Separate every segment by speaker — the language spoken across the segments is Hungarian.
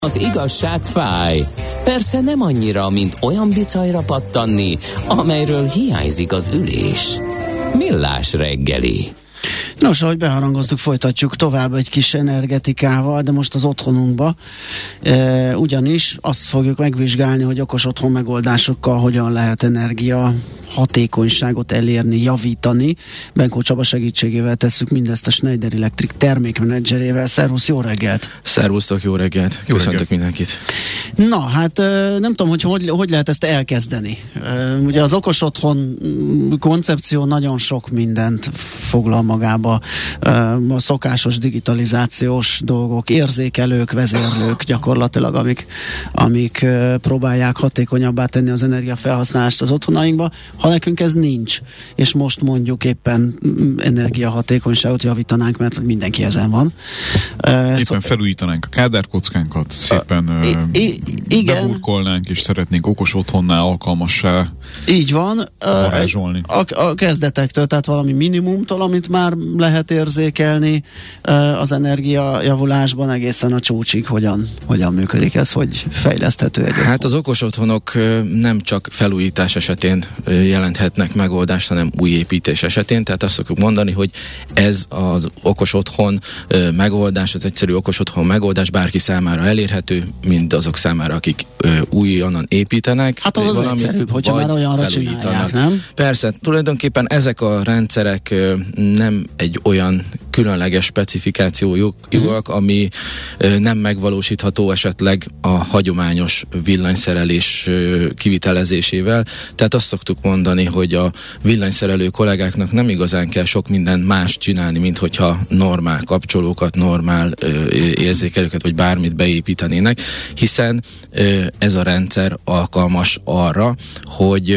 Speaker 1: Az igazság fáj. Persze nem annyira, mint olyan bicajra pattanni, amelyről hiányzik az ülés. Millás reggeli.
Speaker 2: Nos, ahogy beharangoztuk, folytatjuk tovább egy kis energetikával, de most az otthonunkba. Ugyanis azt fogjuk megvizsgálni, hogy okos otthon megoldásokkal hogyan lehet energia hatékonyságot elérni, javítani. Benkó Csaba segítségével tesszük mindezt a Schneider Electric termékmenedzserével. Szervusz, jó reggelt!
Speaker 3: Szervusztok, jó reggelt! Köszöntök mindenkit!
Speaker 2: Na, hát nem tudom, hogy lehet ezt elkezdeni. Ugye az okos otthon koncepció nagyon sok mindent foglal magába. A szokásos digitalizációs dolgok, érzékelők, vezérlők gyakorlatilag, amik próbálják hatékonyabbá tenni az energiafelhasználást az otthonainkba. Ha nekünk ez nincs, és most mondjuk éppen energiahatékonyságot javítanánk, mert mindenki ezen van.
Speaker 4: Éppen felújítanánk a kádárkockánkat, szépen beburkolnánk, és szeretnénk okos otthonnál alkalmassá
Speaker 2: így van,
Speaker 4: varázsolni.
Speaker 2: A kezdetektől, tehát valami minimumtól, amit már lehet érzékelni az energiajavulásban, egészen a csúcsig hogyan működik ez, hogy fejleszthető egy
Speaker 3: Hát az okos otthonok nem csak felújítás esetén jelenthetnek megoldást, hanem új építés esetén, tehát azt szokjuk mondani, hogy ez az okos otthon megoldás, az egyszerű okos otthon megoldás bárki számára elérhető, mind azok számára, akik újonnan építenek.
Speaker 2: Hát az egyszerűbb, hogyha már olyanra csinálják, nem?
Speaker 3: Persze, tulajdonképpen ezek a rendszerek nem egy olyan különleges specifikációjuk, ami nem megvalósítható esetleg a hagyományos villanyszerelés kivitelezésével. Tehát azt szoktuk mondani, hogy a villanyszerelő kollégáknak nem igazán kell sok minden más csinálni, mint hogyha normál kapcsolókat, normál érzékelőket, vagy bármit beépítenének, hiszen ez a rendszer alkalmas arra, hogy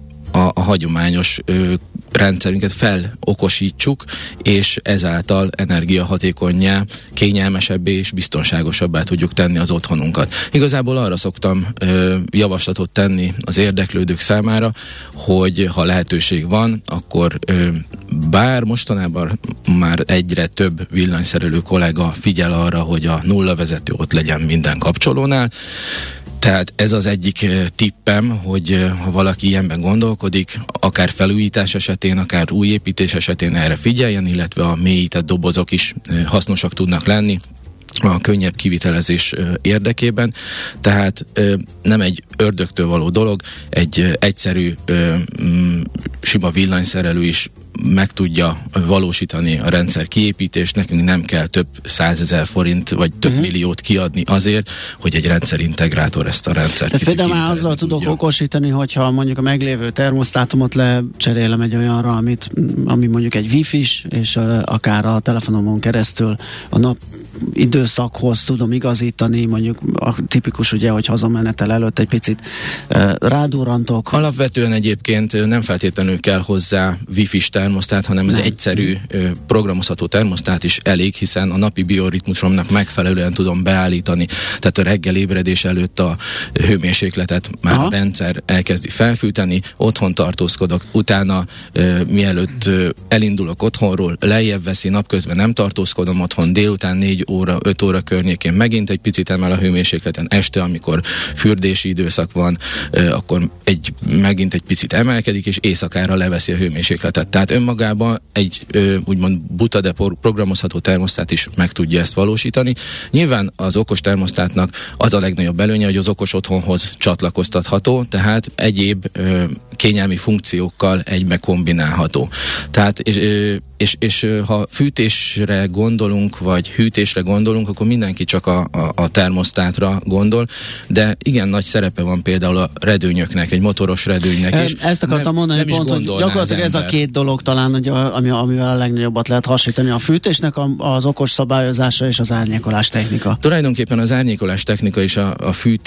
Speaker 3: a hagyományos rendszerünket felokosítsuk, és ezáltal energiahatékonnyá, kényelmesebbé és biztonságosabbá tudjuk tenni az otthonunkat. Igazából arra szoktam javaslatot tenni az érdeklődők számára, hogy ha lehetőség van, akkor bár mostanában már egyre több villanyszerelő kollega figyel arra, hogy a nullavezető ott legyen minden kapcsolónál. Tehát ez az egyik tippem, hogy ha valaki ilyenben gondolkodik, akár felújítás esetén, akár új építés esetén erre figyeljen, illetve a mélyített dobozok is hasznosak tudnak lenni a könnyebb kivitelezés érdekében. Tehát nem egy ördögtől való dolog, egy egyszerű sima villanyszerelő is meg tudja valósítani a rendszer kiépítést, nekünk nem kell több 100 000 forint vagy több milliót kiadni azért, hogy egy rendszerintegrátor ezt a rendszert
Speaker 2: tehát például már azzal tudok okosítani, hogyha mondjuk a meglévő termosztátumot lecserélem egy olyanra, ami mondjuk egy wifi-s, és akár a telefonomon keresztül a nap időszakhoz tudom igazítani, mondjuk a tipikus ugye, hogy hazamenetel előtt egy picit rádurrantok.
Speaker 3: Alapvetően egyébként nem feltétlenül kell hozzá wifi-s termosztát, hanem ez egyszerű programozható termosztát is elég, hiszen a napi bioritmusomnak megfelelően tudom beállítani, tehát a reggel ébredés előtt a hőmérsékletet már a rendszer elkezdi felfűteni, otthon tartózkodok, utána mielőtt elindulok otthonról, lejjebb veszi, napközben nem tartózkodom otthon, délután 4 óra, 5 óra környékén megint egy picit emel a hőmérsékleten, este, amikor fürdési időszak van, akkor megint egy picit emelkedik, és éjszakára leveszi a hőmérsékletet. Tehát önmagában egy úgymond buta, de programozható termosztát is meg tudja ezt valósítani. Nyilván az okos termosztátnak az a legnagyobb előnye, hogy az okos otthonhoz csatlakoztatható, tehát egyéb kényelmi funkciókkal egybe kombinálható. Tehát és ha fűtésre gondolunk, vagy hűtésre gondolunk, akkor mindenki csak a termosztátra gondol, de igen nagy szerepe van például a redőnyöknek, egy motoros redőnynek is.
Speaker 2: Ezt akartam mondani, pont, hogy gyakorlatilag ez a két dolog talán, hogy amivel a legnagyobbat lehet hasonlítani. A fűtésnek az okos szabályozása és az árnyékolás technika.
Speaker 3: Tulajdonképpen az árnyékolás technika is a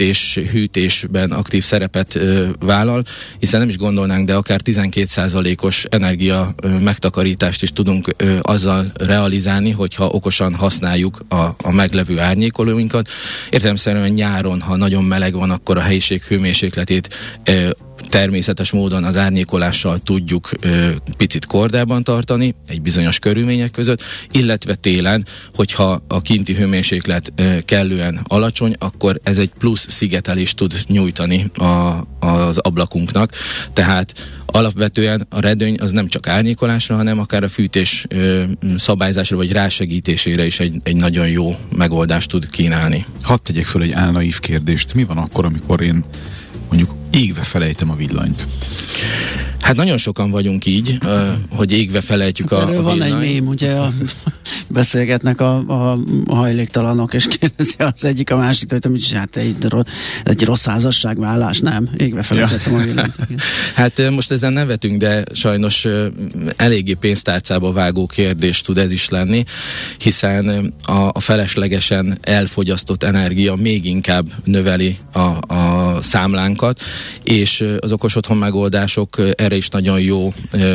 Speaker 3: hűtésben aktív szerepet vállal, hiszen nem is gondolnánk, de akár 12%-os energia megtakarítást is tudunk azzal realizálni, hogyha okosan használjuk a meglevő árnyékolóinkat. Értelemszerűen nyáron, ha nagyon meleg van, akkor a helyiség hőmérsékletét természetes módon az árnyékolással tudjuk picit lehet kordában tartani egy bizonyos körülmények között, illetve télen, hogyha a kinti hőmérséklet kellően alacsony, akkor ez egy plusz szigetelést tud nyújtani az ablakunknak. Tehát alapvetően a redőny az nem csak árnyékolásra, hanem akár a fűtés szabályzásra vagy rásegítésére is egy nagyon jó megoldást tud kínálni.
Speaker 4: Hadd tegyek föl egy álnaív kérdést. Mi van akkor, amikor én mondjuk égve felejtem a villanyt?
Speaker 3: Hát nagyon sokan vagyunk így, hogy égve felejtjük a villanyt.
Speaker 2: Van egy mém, ugye beszélgetnek a hajléktalanok, és kérdezi az egyik a másik, hogy hát egy rossz házasságvállás, nem? Égve felejtettem a villanyt.
Speaker 3: Hát most ezen nevetünk, de sajnos eléggé pénztárcába vágó kérdés tud ez is lenni, hiszen a feleslegesen elfogyasztott energia még inkább növeli a számlánkat, és az okos otthon megoldások erre is nagyon jó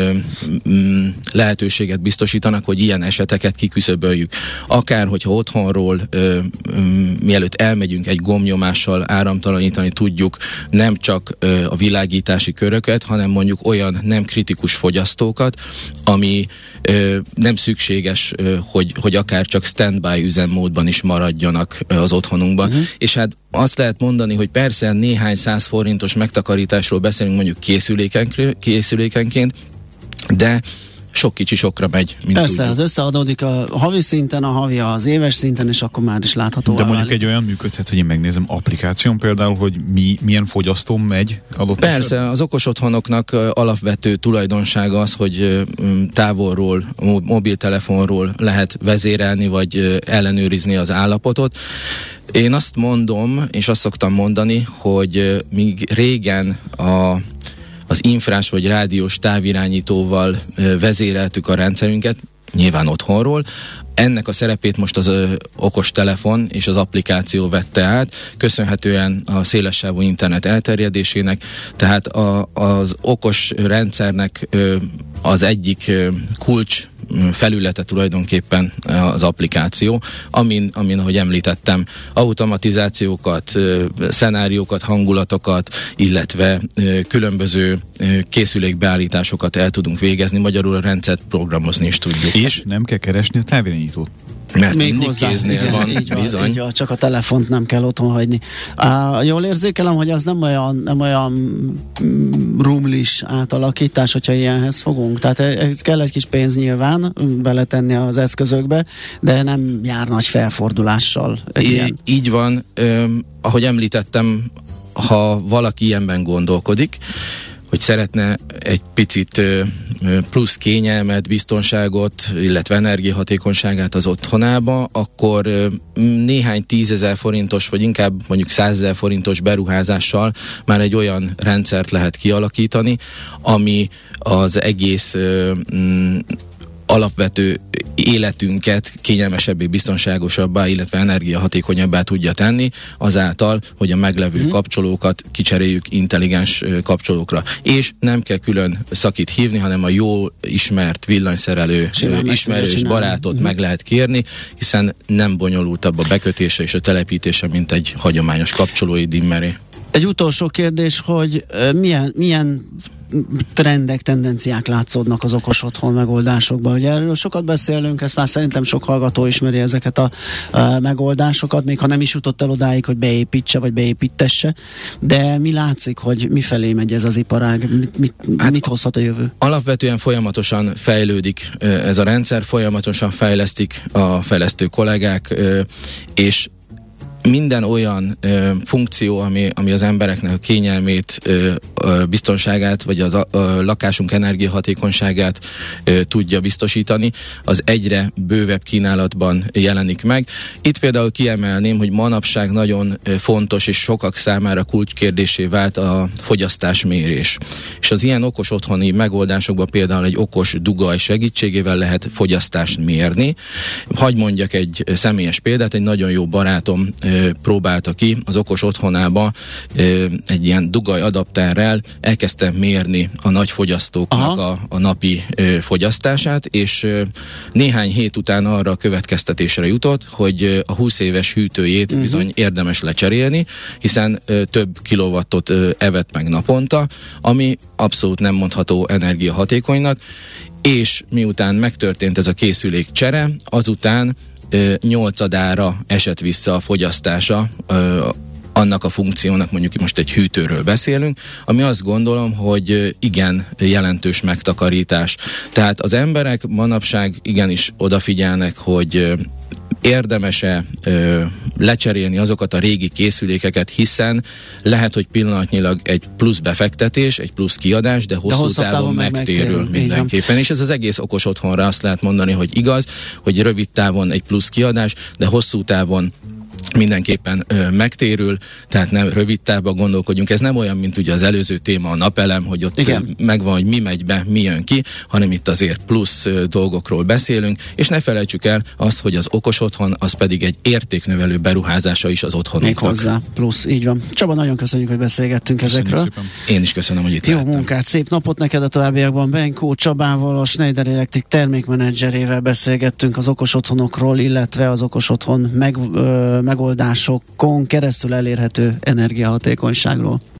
Speaker 3: lehetőséget biztosítanak, hogy ilyen eseteket kiküszöböljük. Akár, hogyha otthonról mielőtt elmegyünk egy gombnyomással áramtalanítani tudjuk nem csak a világítási köröket, hanem mondjuk olyan nem kritikus fogyasztókat, ami nem szükséges, hogy akár csak standby üzemmódban is maradjanak az otthonunkban. És hát azt lehet mondani, hogy persze néhány 100 forintos megtakarításról beszélünk mondjuk készülékenként, de sok kicsi sokra megy.
Speaker 2: Persze, az összeadódik a havi szinten, a havi az éves szinten, és akkor már is látható.
Speaker 4: De mondjuk egy olyan működhet, hogy én megnézem applikáción például, hogy milyen fogyasztóm megy adott
Speaker 3: Persze,
Speaker 4: esetben?
Speaker 3: Az okos otthonoknak alapvető tulajdonsága az, hogy távolról, mobiltelefonról lehet vezérelni, vagy ellenőrizni az állapotot. Én azt mondom, és azt szoktam mondani, hogy míg régen az infrás vagy rádiós távirányítóval vezéreltük a rendszerünket, nyilván otthonról, ennek a szerepét most az okostelefon és az applikáció vette át, köszönhetően a szélessávú internet elterjedésének, tehát az okos rendszernek az egyik kulcs felülete tulajdonképpen az applikáció, amin, ahogy említettem, automatizációkat, szenáriókat, hangulatokat, illetve különböző készülékbeállításokat el tudunk végezni, magyarul a rendszert programozni is tudjuk.
Speaker 4: És nem kell keresni a távirányítót.
Speaker 3: Mert még mindig kéznél van, bizony.
Speaker 2: Így van, csak a telefont nem kell otthon hagyni. Jól érzékelem, hogy az nem olyan rumlis átalakítás, hogyha ilyenhez fogunk. Tehát ez kell egy kis pénz nyilván beletenni az eszközökbe, de nem jár nagy felfordulással.
Speaker 3: Így van. Ahogy említettem, ha valaki ilyenben gondolkodik, hogy szeretne egy picit plusz kényelmet, biztonságot, illetve energiahatékonyságát az otthonába, akkor néhány 10 000 forintos, vagy inkább mondjuk 100 000 forintos beruházással már egy olyan rendszert lehet kialakítani, ami az egész alapvető életünket kényelmesebbé, biztonságosabbá, illetve energiahatékonyabbá tudja tenni, azáltal, hogy a meglevő kapcsolókat kicseréljük intelligens kapcsolókra. És nem kell külön szakit hívni, hanem a jól ismert villanyszerelő ismerős barátot meg lehet kérni, hiszen nem bonyolultabb a bekötése és a telepítése, mint egy hagyományos kapcsolói dimmeré.
Speaker 2: Egy utolsó kérdés, hogy milyen trendek, tendenciák látszódnak az okos otthon megoldásokban. Ugye erről sokat beszélünk, ezt már szerintem sok hallgató ismeri ezeket a megoldásokat, még ha nem is jutott el odáig, hogy beépítse, vagy beépítesse, de mi látszik, hogy mifelé megy ez az iparág, mit hozhat a jövő?
Speaker 3: Alapvetően folyamatosan fejlődik ez a rendszer, folyamatosan fejlesztik a fejlesztő kollégák, és minden olyan funkció, ami az embereknek a kényelmét, biztonságát, vagy az lakásunk energiahatékonyságát tudja biztosítani, az egyre bővebb kínálatban jelenik meg. Itt például kiemelném, hogy manapság nagyon fontos és sokak számára kulcskérdésé vált a fogyasztásmérés. És az ilyen okos otthoni megoldásokban például egy okos dugaj segítségével lehet fogyasztást mérni. Hagy mondjak egy személyes példát, egy nagyon jó barátom próbálta ki az okos otthonába egy ilyen dugaj adapterrel, elkezdte mérni a nagy fogyasztóknak a napi fogyasztását, és néhány hét után arra a következtetésre jutott, hogy a 20 éves hűtőjét bizony érdemes lecserélni, hiszen több kilowattot evett meg naponta, ami abszolút nem mondható energiahatékonynak, és miután megtörtént ez a készülék csere, azután 8-adára esett vissza a fogyasztása annak a funkciónak, mondjuk most egy hűtőről beszélünk, ami azt gondolom, hogy igen jelentős megtakarítás. Tehát az emberek manapság igenis odafigyelnek, hogy érdemes-e lecserélni azokat a régi készülékeket, hiszen lehet, hogy pillanatnyilag egy plusz befektetés, egy plusz kiadás, de hosszú távon megtérül mindenképpen. És ez az egész okos otthonra azt lehet mondani, hogy igaz, hogy rövid távon egy plusz kiadás, de hosszú távon mindenképpen megtérül, tehát nem rövid távban gondolkodjunk. Ez nem olyan, mint ugye az előző téma, a napelem, hogy ott megvan, hogy mi megy be, mi jön ki, hanem itt azért plusz dolgokról beszélünk, és ne felejtsük el azt, hogy az okos otthon, az pedig egy értéknövelő beruházása is az otthonunknak.
Speaker 2: Még hozzá, plusz, így van. Csaba, nagyon köszönjük, hogy beszélgettünk ezekről. Szépen.
Speaker 3: Én is köszönöm, hogy itt
Speaker 2: Jó
Speaker 3: lehettem.
Speaker 2: munkát, szép napot neked a továbbiakban. Benkó Csabával, a Schneider Electric termékmenedzserével beszélgettünk az okos otthonokról, illetve az okos otthon megoldásokon keresztül elérhető energiahatékonyságról.